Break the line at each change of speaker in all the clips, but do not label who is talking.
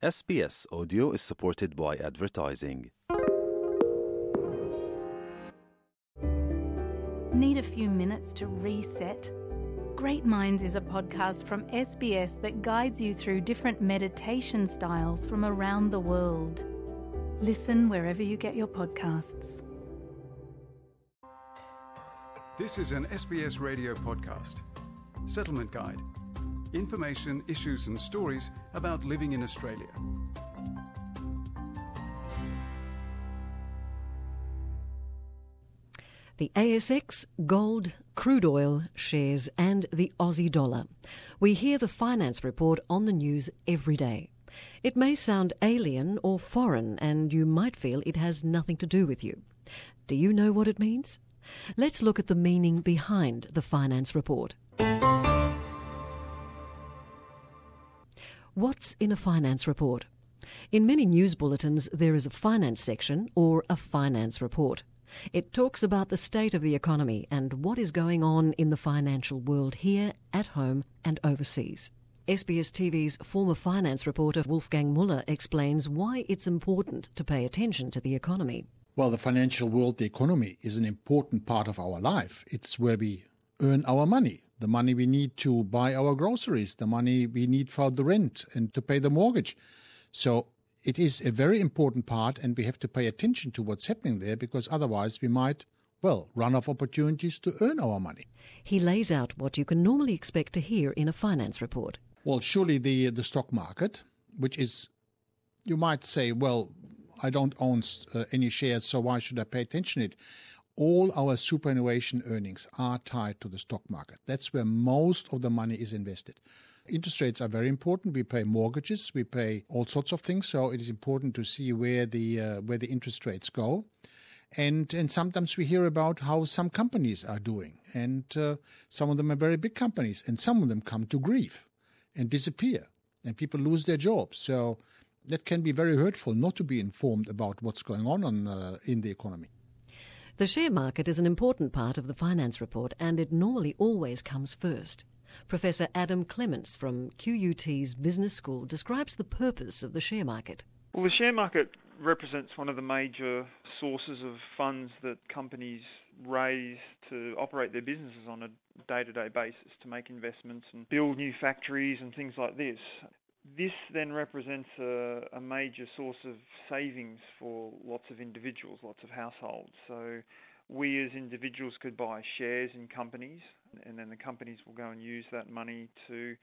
SBS Audio is supported by advertising.
Need a few minutes to reset? Great Minds is a podcast from SBS that guides you through different meditation styles from around the world. Listen wherever you get your podcasts.
This is an SBS radio podcast. Settlement Guide. Information, issues and stories about living in Australia.
The ASX, gold, crude oil, shares and the Aussie dollar. We hear the finance report on the news every day. It may sound alien or foreign and you might feel it has nothing to do with you. Do you know what it means? Let's look at the meaning behind the finance report. What's in a finance report? In many news bulletins there is a finance section or a finance report. It talks about the state of the economy and what is going on in the financial world here, at home and overseas. SBS TV's former finance reporter Wolfgang Muller explains why it's important to pay attention to the economy.
Well, the financial world, the economy, is an important part of our life. It's where we earn our money. The money we need to buy our groceries, the money we need for the rent and to pay the mortgage. So it is a very important part and we have to pay attention to what's happening there because otherwise we might, run off opportunities to earn our money.
He lays out what you can normally expect to hear in a finance report.
Well, surely the stock market, which is, you might say, I don't own any shares, so why should I pay attention to it? All our superannuation earnings are tied to the stock market. That's where most of the money is invested. Interest rates are very important. We pay mortgages, we pay all sorts of things. So it is important to see where the interest rates go. And sometimes we hear about how some companies are doing. And some of them are very big companies. And some of them come to grief and disappear. And people lose their jobs. So that can be very hurtful not to be informed about what's going on in the economy.
The share market is an important part of the finance report and it normally always comes first. Professor Adam Clements from QUT's Business School describes the purpose of the share market.
Well, the share market represents one of the major sources of funds that companies raise to operate their businesses on a day-to-day basis, to make investments and build new factories and things like this. This then represents a major source of savings for lots of individuals, lots of households. So we as individuals could buy shares in companies and then the companies will go and use that money to,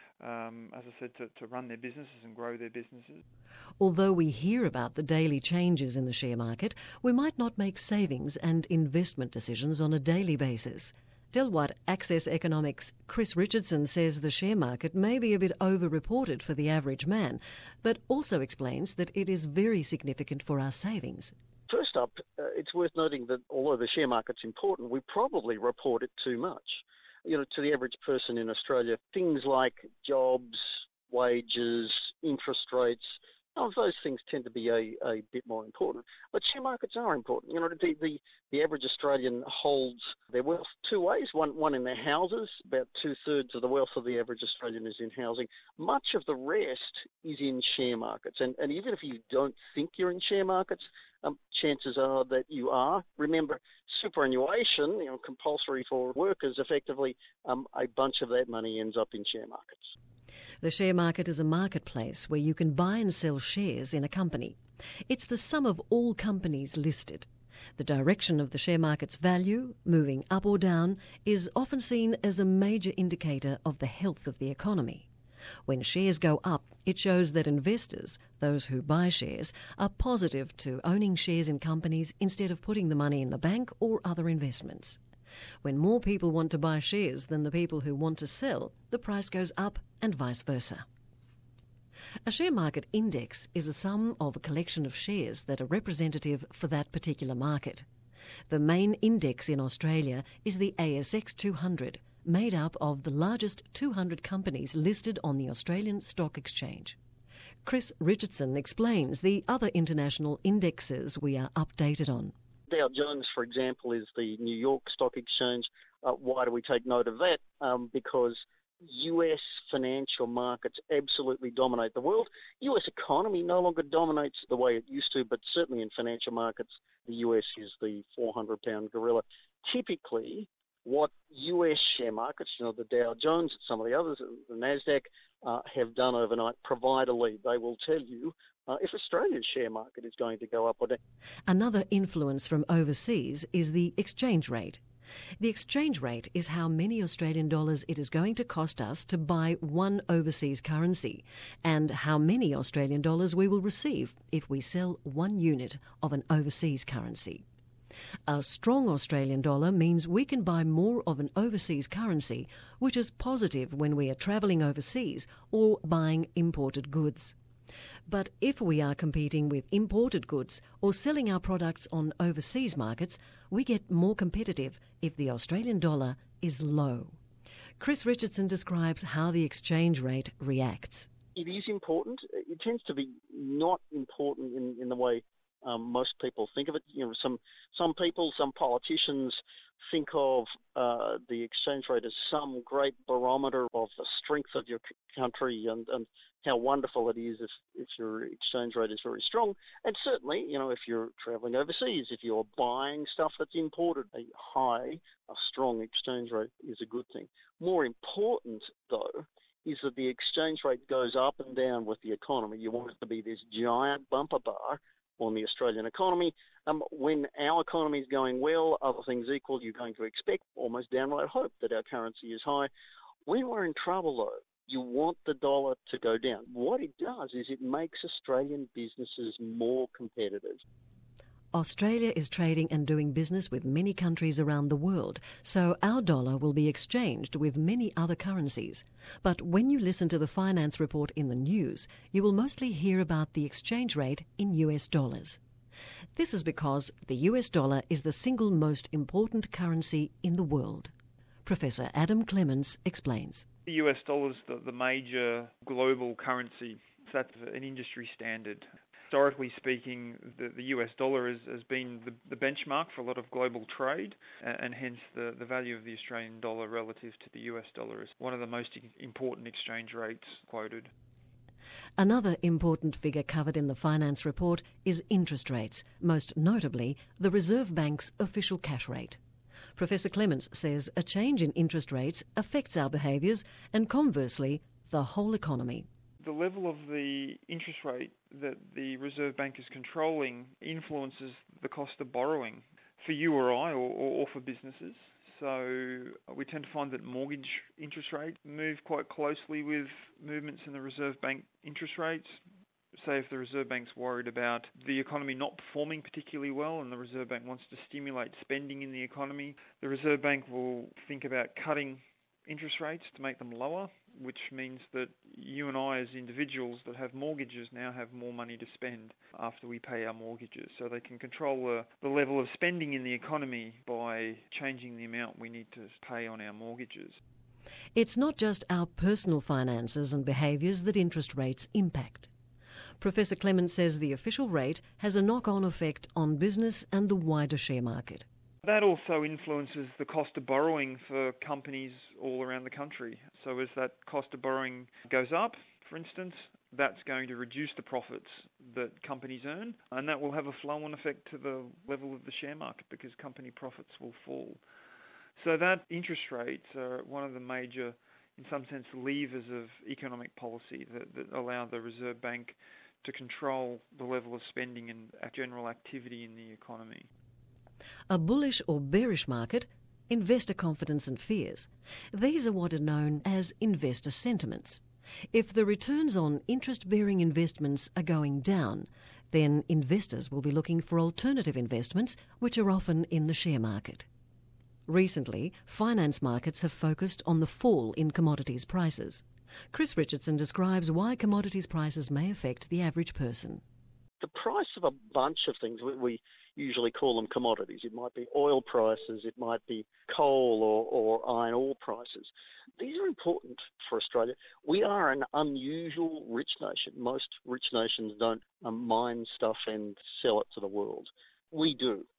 as I said, to run their businesses and grow their businesses.
Although we hear about the daily changes in the share market, we might not make savings and investment decisions on a daily basis. Delwart Access Economics' Chris Richardson says the share market may be a bit over-reported for the average man, but also explains that it is very significant for our savings.
First up, it's worth noting that although the share market's important, we probably report it too much. To the average person in Australia, things like jobs, wages, interest rates, those things tend to be a bit more important. But share markets are important. The average Australian holds their wealth two ways. One in their houses. About 2/3 of the wealth of the average Australian is in housing. Much of the rest is in share markets. And even if you don't think you're in share markets, chances are that you are. Remember, superannuation, compulsory for workers, effectively, a bunch of that money ends up in share markets.
The share market is a marketplace where you can buy and sell shares in a company. It's the sum of all companies listed. The direction of the share market's value, moving up or down, is often seen as a major indicator of the health of the economy. When shares go up, it shows that investors, those who buy shares, are positive to owning shares in companies instead of putting the money in the bank or other investments. When more people want to buy shares than the people who want to sell, the price goes up and vice versa. A share market index is a sum of a collection of shares that are representative for that particular market. The main index in Australia is the ASX 200, made up of the largest 200 companies listed on the Australian Stock Exchange. Chris Richardson explains the other international indexes we are updated on.
Dow Jones, for example, is the New York Stock Exchange. Why do we take note of that? Because US financial markets absolutely dominate the world. US economy no longer dominates the way it used to, but certainly in financial markets, the US is the 400-pound gorilla. Typically, what US share markets, the Dow Jones, some of the others, the NASDAQ, have done overnight provide a lead. They will tell you if Australia's share market is going to go up or down.
Another influence from overseas is the exchange rate. The exchange rate is how many Australian dollars it is going to cost us to buy one overseas currency, and how many Australian dollars we will receive if we sell 1 unit of an overseas currency. A strong Australian dollar means we can buy more of an overseas currency, which is positive when we are travelling overseas or buying imported goods. But if we are competing with imported goods or selling our products on overseas markets, we get more competitive if the Australian dollar is low. Chris Richardson describes how the exchange rate reacts.
It is important. It tends to be not important in the way most people think of it. Some people, some politicians think of the exchange rate as some great barometer of the strength of your country and how wonderful it is if your exchange rate is very strong. And certainly, if you're travelling overseas, if you're buying stuff that's imported, a strong exchange rate is a good thing. More important, though, is that the exchange rate goes up and down with the economy. You want it to be this giant bumper bar on the Australian economy. When our economy is going well, other things equal, you're going to expect, almost downright hope, that our currency is high. When we're in trouble, though, you want the dollar to go down. What it does is it makes Australian businesses more competitive.
Australia is trading and doing business with many countries around the world, so our dollar will be exchanged with many other currencies. But when you listen to the finance report in the news, you will mostly hear about the exchange rate in US dollars. This is because the US dollar is the single most important currency in the world. Professor Adam Clements explains.
The US dollar is the major global currency. That's an industry standard. Historically speaking, the US dollar has been the benchmark for a lot of global trade, and hence the value of the Australian dollar relative to the US dollar is one of the most important exchange rates quoted.
Another important figure covered in the finance report is interest rates, most notably the Reserve Bank's official cash rate. Professor Clements says a change in interest rates affects our behaviours and, conversely, the whole economy.
The level of the interest rate that the Reserve Bank is controlling influences the cost of borrowing for you or I or for businesses. So we tend to find that mortgage interest rates move quite closely with movements in the Reserve Bank interest rates. Say if the Reserve Bank's worried about the economy not performing particularly well and the Reserve Bank wants to stimulate spending in the economy, the Reserve Bank will think about cutting interest rates to make them lower, which means that you and I as individuals that have mortgages now have more money to spend after we pay our mortgages. So they can control the level of spending in the economy by changing the amount we need to pay on our mortgages.
It's not just our personal finances and behaviours that interest rates impact. Professor Clements says the official rate has a knock-on effect on business and the wider share market.
That also influences the cost of borrowing for companies all around the country. So as that cost of borrowing goes up, for instance, that's going to reduce the profits that companies earn, and that will have a flow-on effect to the level of the share market because company profits will fall. So that interest rates are one of the major, in some sense, levers of economic policy that allow the Reserve Bank to control the level of spending and general activity in the economy.
A bullish or bearish market, investor confidence and fears. These are what are known as investor sentiments. If the returns on interest-bearing investments are going down, then investors will be looking for alternative investments, which are often in the share market. Recently, finance markets have focused on the fall in commodities prices. Chris Richardson describes why commodities prices may affect the average person.
The price of a bunch of things, we usually call them commodities. It might be oil prices, it might be coal or iron ore prices. These are important for Australia. We are an unusual rich nation. Most rich nations don't mine stuff and sell it to the world. We do.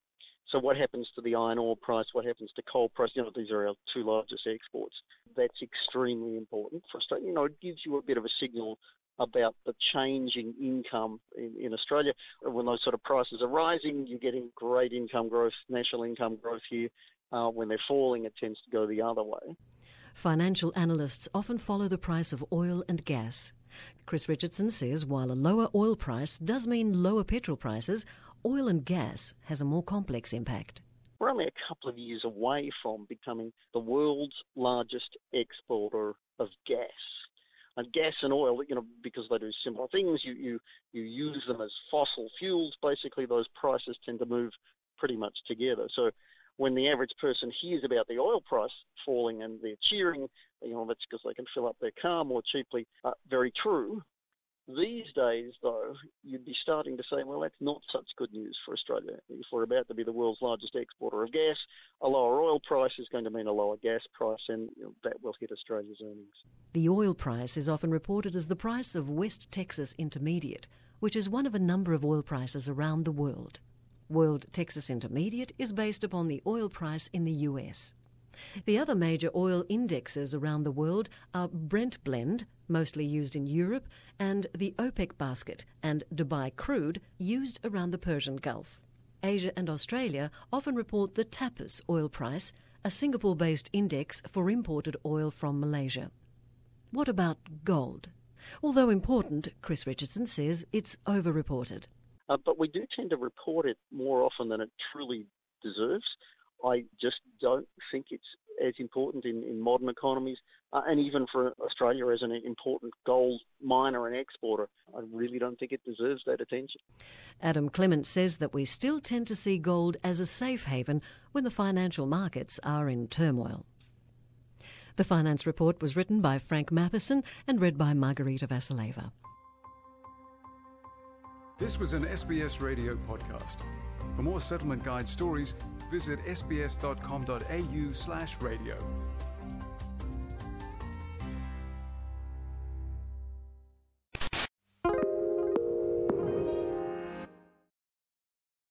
So what happens to the iron ore price? What happens to coal price? These are our two largest exports. That's extremely important for Australia. It gives you a bit of a signal about the changing income in Australia. When those sort of prices are rising, you're getting great income growth, national income growth here. When they're falling, it tends to go the other way.
Financial analysts often follow the price of oil and gas. Chris Richardson says while a lower oil price does mean lower petrol prices, oil and gas has a more complex impact.
We're only a couple of years away from becoming the world's largest exporter of gas. And gas and oil, because they do similar things, you use them as fossil fuels. Basically, those prices tend to move pretty much together. So when the average person hears about the oil price falling and they're cheering, that's because they can fill up their car more cheaply. Very true. These days, though, you'd be starting to say, well, that's not such good news for Australia. If we're about to be the world's largest exporter of gas, a lower oil price is going to mean a lower gas price, and that will hit Australia's earnings.
The oil price is often reported as the price of West Texas Intermediate, which is one of a number of oil prices around the world. World Texas Intermediate is based upon the oil price in the US. The other major oil indexes around the world are Brent Blend, mostly used in Europe, and the OPEC basket and Dubai crude used around the Persian Gulf. Asia and Australia often report the Tapis oil price, a Singapore-based index for imported oil from Malaysia. What about gold? Although important, Chris Richardson says it's over-reported.
But we do tend to report it more often than it truly deserves. I just don't think it's as important in modern economies, and even for Australia as an important gold miner and exporter. I really don't think it deserves that attention.
Adam Clement says that we still tend to see gold as a safe haven when the financial markets are in turmoil. The Finance Report was written by Frank Matheson and read by Margarita Vasileva.
This was an SBS radio podcast. For more Settlement Guide stories, visit sbs.com.au/radio.